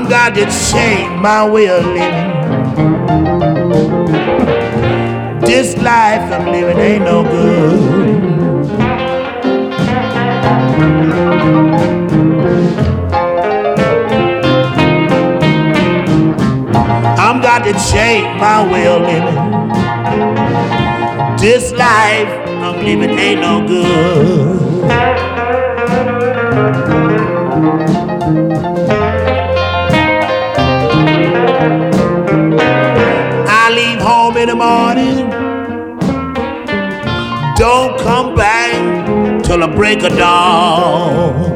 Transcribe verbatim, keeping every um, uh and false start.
I'm got to change my way of living. This life I'm living ain't no good. I'm got to change my way of living. This life I'm living ain't no good. I leave home in the morning, don't come back till the break of dawn.